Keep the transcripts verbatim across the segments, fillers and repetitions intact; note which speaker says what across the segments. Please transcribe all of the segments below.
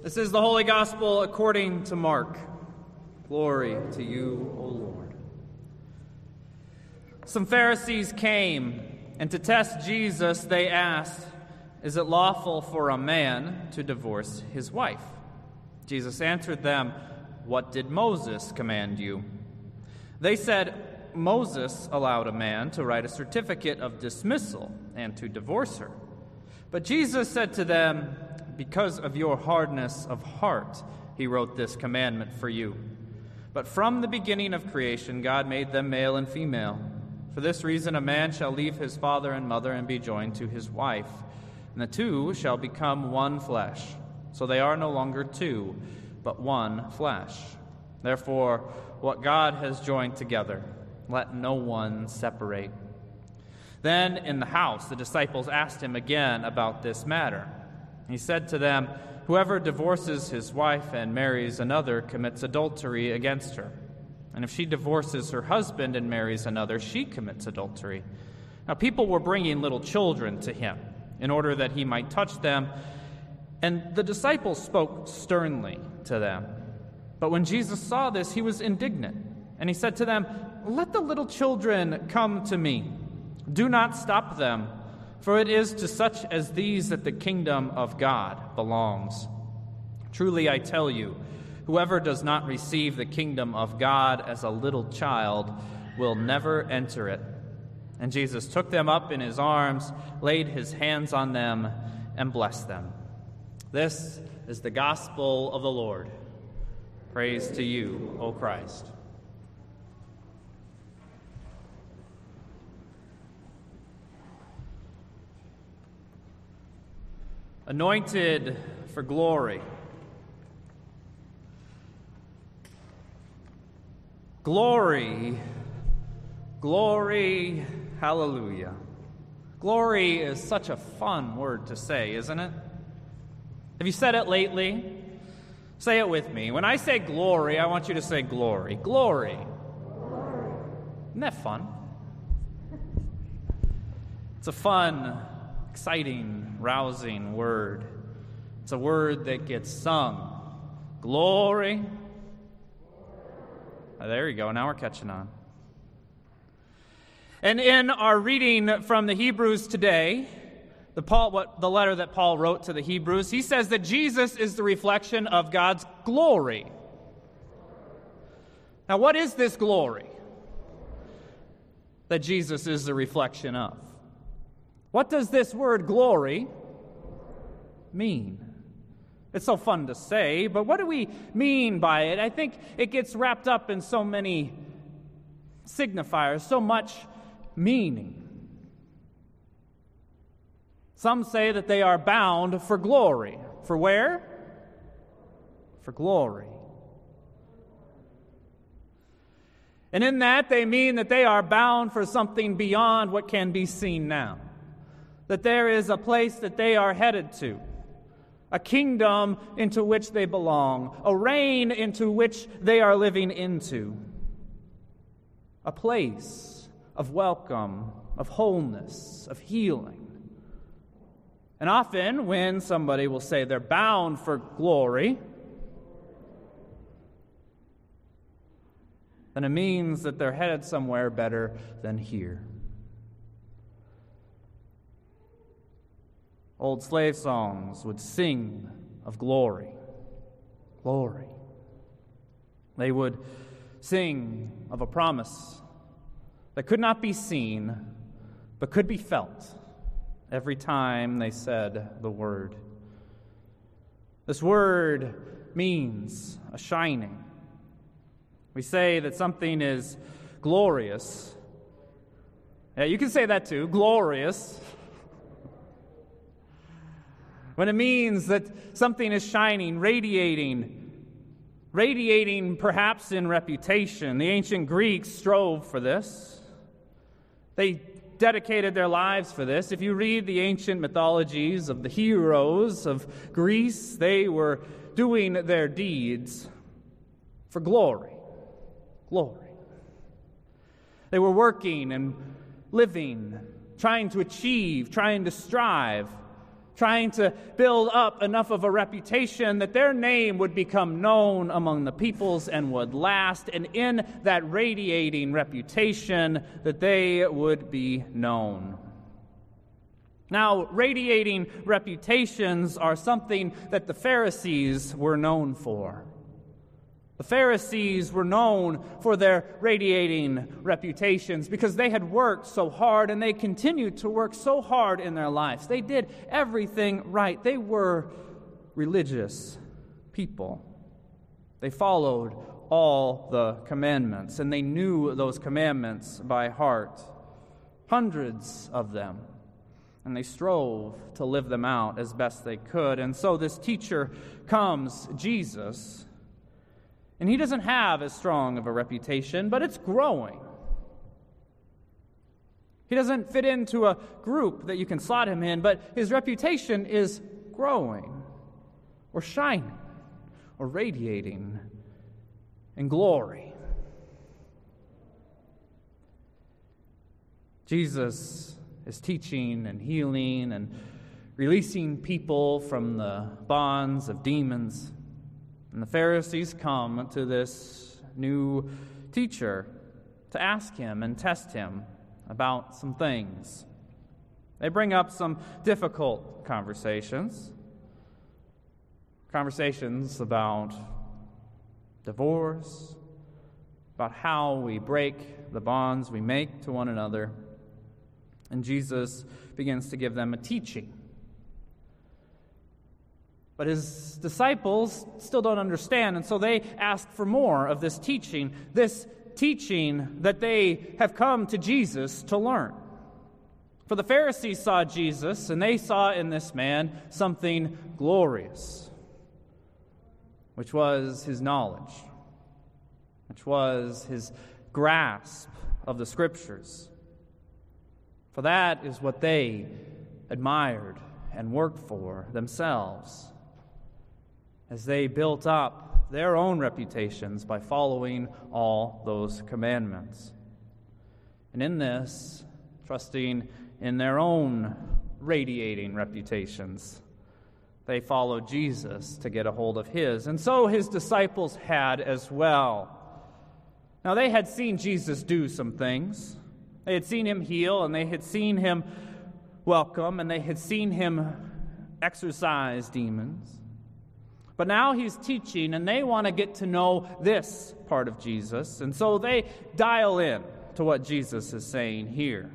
Speaker 1: This is the Holy Gospel according to Mark. Glory to you, O Lord. Some Pharisees came, and to test Jesus, they asked, "Is it lawful for a man to divorce his wife?" Jesus answered them, "What did Moses command you?" They said, "Moses allowed a man to write a certificate of dismissal and to divorce her." But Jesus said to them, "Because of your hardness of heart, he wrote this commandment for you. But from the beginning of creation, God made them male and female. For this reason, a man shall leave his father and mother and be joined to his wife, and the two shall become one flesh. So they are no longer two, but one flesh. Therefore, what God has joined together, let no one separate." Then in the house, the disciples asked him again about this matter. He said to them, "Whoever divorces his wife and marries another commits adultery against her. And if she divorces her husband and marries another, she commits adultery." Now people were bringing little children to him in order that he might touch them, and the disciples spoke sternly to them. But when Jesus saw this, he was indignant, and he said to them, "Let the little children come to me. Do not stop them, for it is to such as these that the kingdom of God belongs. Truly I tell you, whoever does not receive the kingdom of God as a little child will never enter it." And Jesus took them up in his arms, laid his hands on them, and blessed them. This is the gospel of the Lord. Praise to you, O Christ. Anointed for glory. Glory, glory, hallelujah. Glory is such a fun word to say, isn't it? Have you said it lately? Say it with me. When I say glory, I want you to say glory. Glory. Isn't that fun? It's a fun, exciting, rousing word. It's a word that gets sung. Glory. Oh, there you go. Now we're catching on. And in our reading from the Hebrews today, the Paul, what the letter that Paul wrote to the Hebrews, he says that Jesus is the reflection of God's glory. Now, what is this glory that Jesus is the reflection of? What does this word glory mean? It's so fun to say, but what do we mean by it? I think it gets wrapped up in so many signifiers, so much meaning. Some say that they are bound for glory. For where? For glory. And in that, they mean that they are bound for something beyond what can be seen now. That there is a place that they are headed to, a kingdom into which they belong, a reign into which they are living into, a place of welcome, of wholeness, of healing. And often when somebody will say they're bound for glory, then it means that they're headed somewhere better than here. Old slave songs would sing of glory, glory. They would sing of a promise that could not be seen, but could be felt every time they said the word. This word means a shining. We say that something is glorious. Yeah, you can say that too, glorious. When it means that something is shining, radiating, radiating perhaps in reputation. The ancient Greeks strove for this. They dedicated their lives for this. If you read the ancient mythologies of the heroes of Greece, they were doing their deeds for glory. Glory. They were working and living, trying to achieve, trying to strive trying to build up enough of a reputation that their name would become known among the peoples and would last, and in that radiating reputation that they would be known. Now, radiating reputations are something that the Pharisees were known for. The Pharisees were known for their radiating reputations because they had worked so hard, and they continued to work so hard in their lives. They did everything right. They were religious people. They followed all the commandments, and they knew those commandments by heart, hundreds of them, and they strove to live them out as best they could. And so this teacher comes, Jesus, and he doesn't have as strong of a reputation, but it's growing. He doesn't fit into a group that you can slot him in, but his reputation is growing, or shining, or radiating in glory. Jesus is teaching and healing and releasing people from the bonds of demons. And the Pharisees come to this new teacher to ask him and test him about some things. They bring up some difficult conversations. Conversations about divorce, about how we break the bonds we make to one another. And Jesus begins to give them a teaching. But his disciples still don't understand, and so they ask for more of this teaching, this teaching that they have come to Jesus to learn. For the Pharisees saw Jesus, and they saw in this man something glorious, which was his knowledge, which was his grasp of the Scriptures. For that is what they admired and worked for themselves, as they built up their own reputations by following all those commandments. And in this, trusting in their own radiating reputations, they followed Jesus to get a hold of his. And so his disciples had as well. Now, they had seen Jesus do some things. They had seen him heal, and they had seen him welcome, and they had seen him exorcise demons. But now he's teaching, and they want to get to know this part of Jesus. And so they dial in to what Jesus is saying here.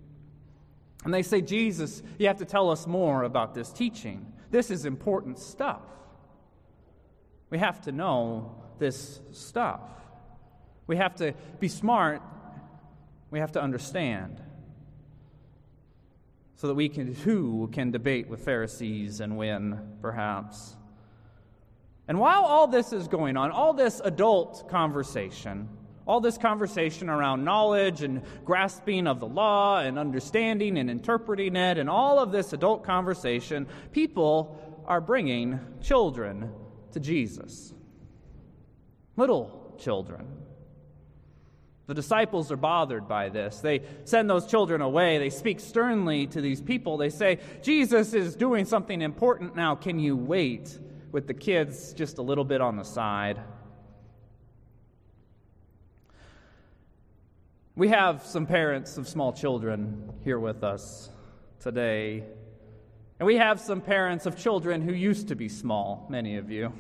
Speaker 1: And they say, Jesus, you have to tell us more about this teaching. This is important stuff. We have to know this stuff. We have to be smart. We have to understand. So that we can, too, can debate with Pharisees and win, perhaps. And while all this is going on, all this adult conversation, all this conversation around knowledge and grasping of the law and understanding and interpreting it, and all of this adult conversation, people are bringing children to Jesus. Little children. The disciples are bothered by this. They send those children away. They speak sternly to these people. They say, Jesus is doing something important now. Can you wait with the kids just a little bit on the side? We have some parents of small children here with us today. And we have some parents of children who used to be small, many of you.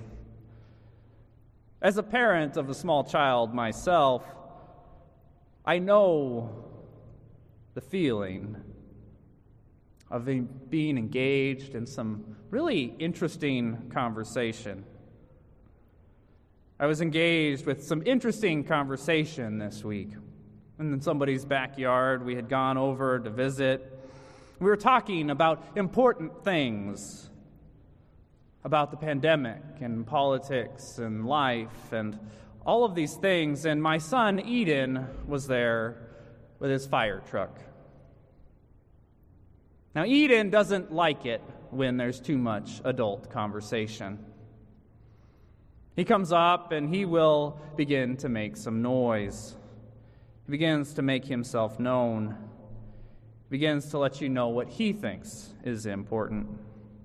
Speaker 1: As a parent of a small child myself, I know the feeling of being engaged in some really interesting conversation. I was engaged with some interesting conversation this week. In somebody's backyard, we had gone over to visit. We were talking about important things, about the pandemic and politics and life and all of these things, and my son, Eden, was there with his fire truck. Now, Eden doesn't like it when there's too much adult conversation. He comes up and he will begin to make some noise. He begins to make himself known. He begins to let you know what he thinks is important.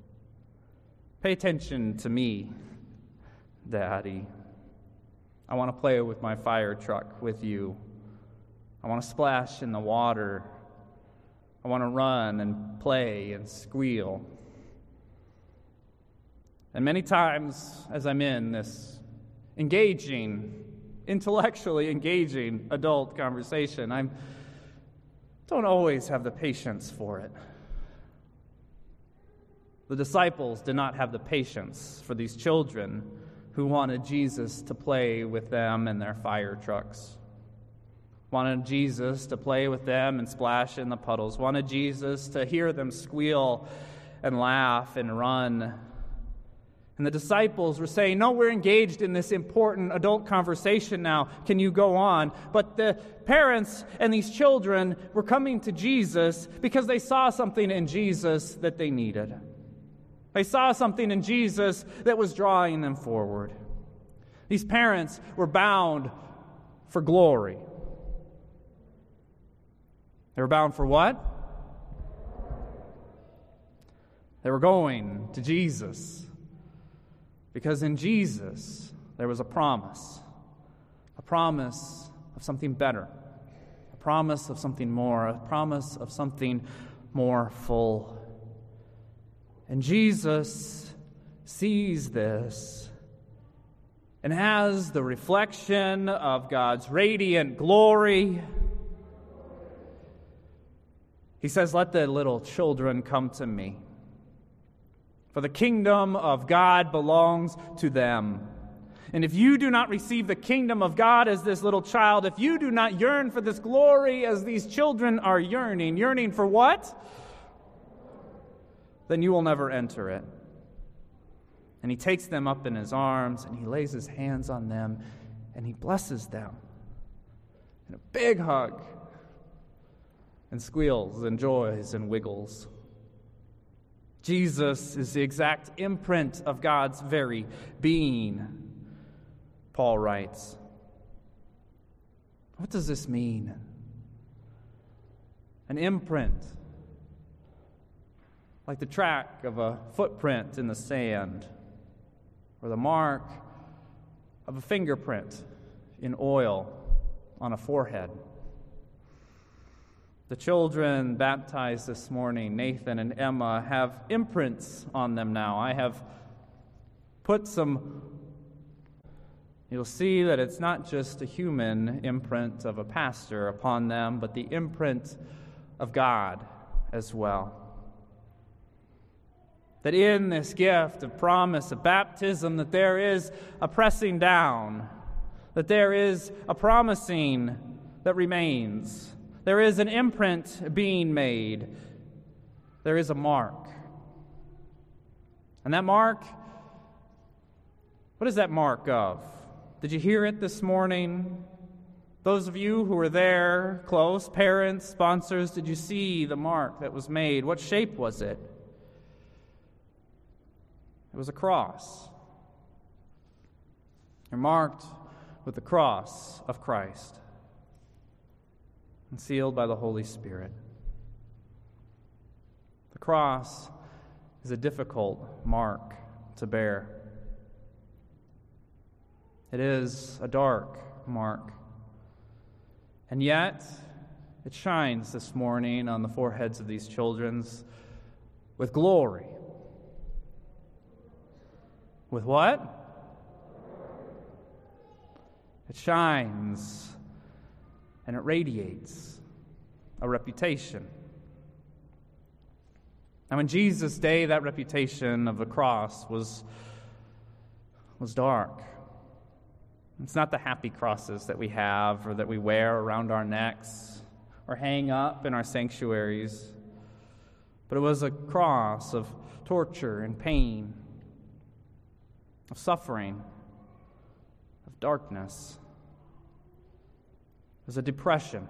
Speaker 1: Pay attention to me, Daddy. I want to play with my fire truck with you. I want to splash in the water. I want to run and play and squeal. And many times as I'm in this engaging, intellectually engaging adult conversation, I don't always have the patience for it. The disciples did not have the patience for these children who wanted Jesus to play with them in their fire trucks, wanted Jesus to play with them and splash in the puddles, wanted Jesus to hear them squeal and laugh and run. And the disciples were saying, no, we're engaged in this important adult conversation now. Can you go on? But the parents and these children were coming to Jesus because they saw something in Jesus that they needed. They saw something in Jesus that was drawing them forward. These parents were bound for glory. They were bound for what? They were going to Jesus. Because in Jesus, there was a promise. A promise of something better. A promise of something more. A promise of something more full. And Jesus sees this and has the reflection of God's radiant glory. He says, let the little children come to me. For the kingdom of God belongs to them. And if you do not receive the kingdom of God as this little child, if you do not yearn for this glory as these children are yearning, yearning for what? Then you will never enter it. And he takes them up in his arms, and he lays his hands on them, and he blesses them. And a big hug, and squeals and joys and wiggles. Jesus is the exact imprint of God's very being, Paul writes. What does this mean? An imprint, like the track of a footprint in the sand, or the mark of a fingerprint in oil on a forehead. The children baptized this morning, Nathan and Emma, have imprints on them now. I have put some, you'll see that it's not just a human imprint of a pastor upon them, but the imprint of God as well. That in this gift of promise of baptism, that there is a pressing down, that there is a promising that remains. There is an imprint being made. There is a mark. And that mark, what is that mark of? Did you hear it this morning? Those of you who were there, close, parents, sponsors, did you see the mark that was made? What shape was it? It was a cross. You're marked with the cross of Christ, and sealed by the Holy Spirit. The cross is a difficult mark to bear. It is a dark mark. And yet, it shines this morning on the foreheads of these children with glory. With what? It shines and it radiates a reputation. Now, in Jesus' day, that reputation of the cross was, was dark. It's not the happy crosses that we have or that we wear around our necks or hang up in our sanctuaries, but it was a cross of torture and pain, of suffering, of darkness. It was a depression.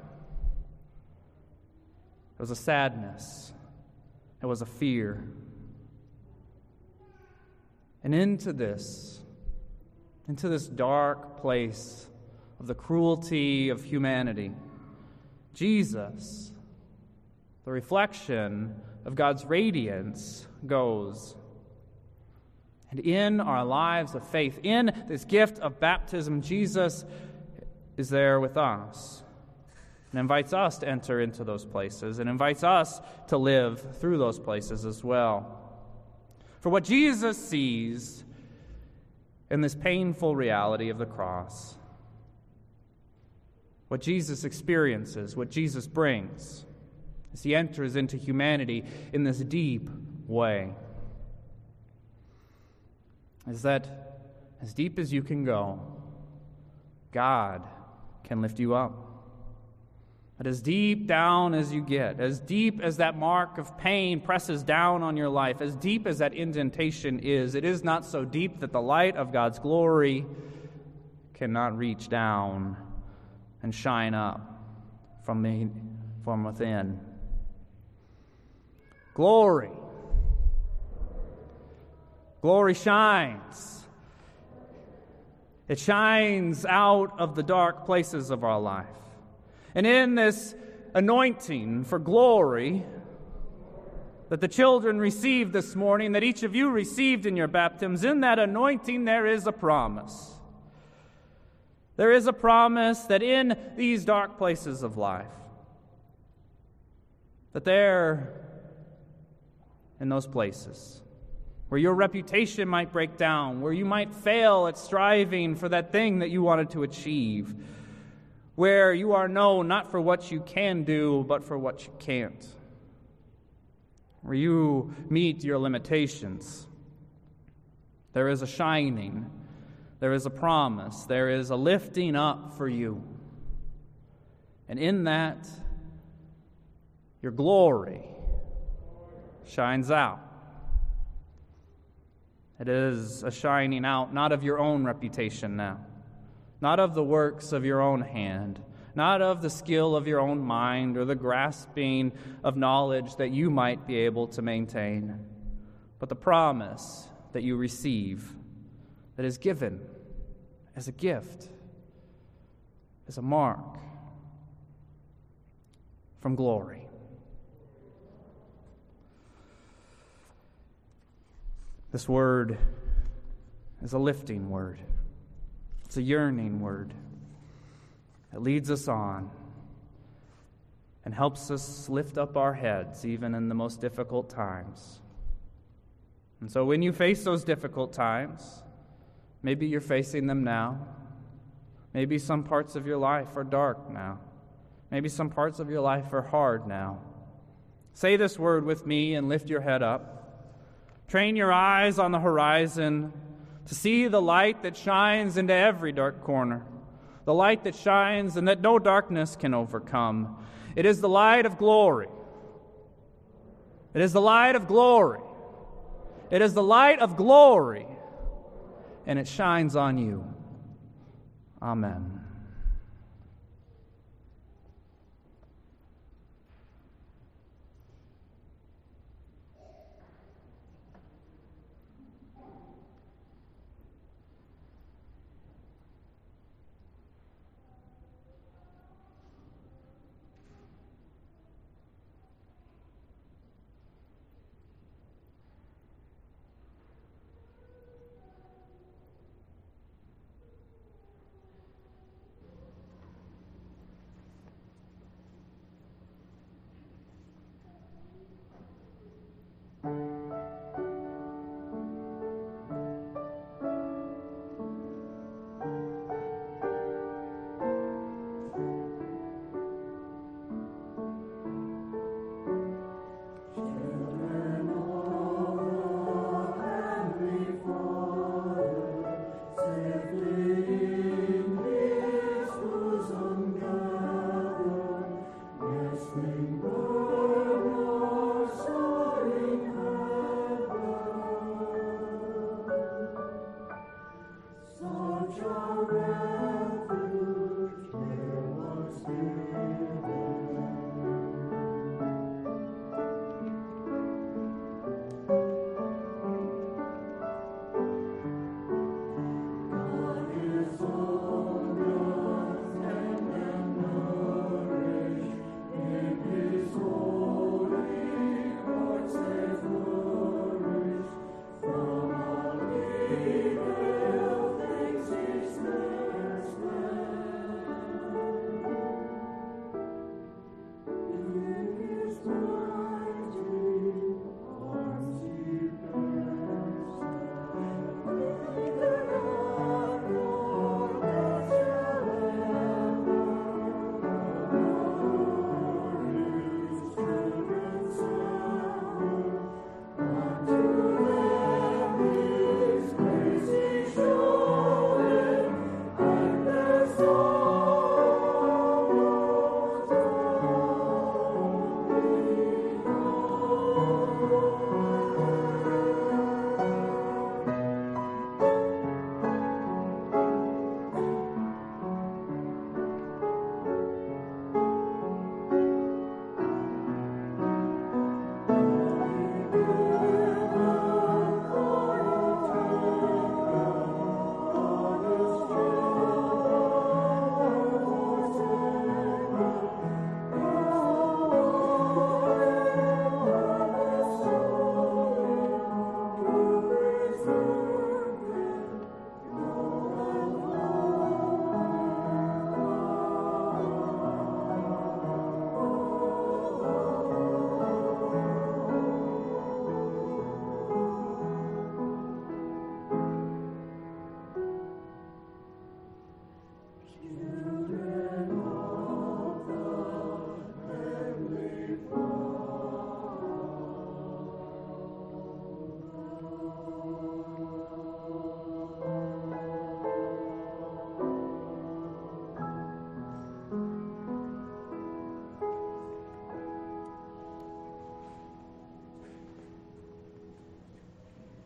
Speaker 1: It was a sadness. It was a fear. And into this, into this dark place of the cruelty of humanity, Jesus, the reflection of God's radiance, goes. And in our lives of faith, in this gift of baptism, Jesus is there with us and invites us to enter into those places and invites us to live through those places as well. For what Jesus sees in this painful reality of the cross, what Jesus experiences, what Jesus brings, as he enters into humanity in this deep way, is that as deep as you can go, God can lift you up. But as deep down as you get, as deep as that mark of pain presses down on your life, as deep as that indentation is, it is not so deep that the light of God's glory cannot reach down and shine up from, the, from within. Glory. Glory shines. It shines out of the dark places of our life. And in this anointing for glory that the children received this morning, that each of you received in your baptisms, in that anointing there is a promise. There is a promise that in these dark places of life, that there, in those places, where your reputation might break down, where you might fail at striving for that thing that you wanted to achieve, where you are known not for what you can do, but for what you can't, where you meet your limitations, there is a shining, there is a promise, there is a lifting up for you. And in that, your glory shines out. It is a shining out, not of your own reputation now, not of the works of your own hand, not of the skill of your own mind or the grasping of knowledge that you might be able to maintain, but the promise that you receive that is given as a gift, as a mark from glory. This word is a lifting word. It's a yearning word that leads us on and helps us lift up our heads even in the most difficult times. And so when you face those difficult times, maybe you're facing them now. Maybe some parts of your life are dark now. Maybe some parts of your life are hard now. Say this word with me and lift your head up. Train your eyes on the horizon to see the light that shines into every dark corner, the light that shines and that no darkness can overcome. It is the light of glory. It is the light of glory. It is the light of glory, and it shines on you. Amen.
Speaker 2: Such a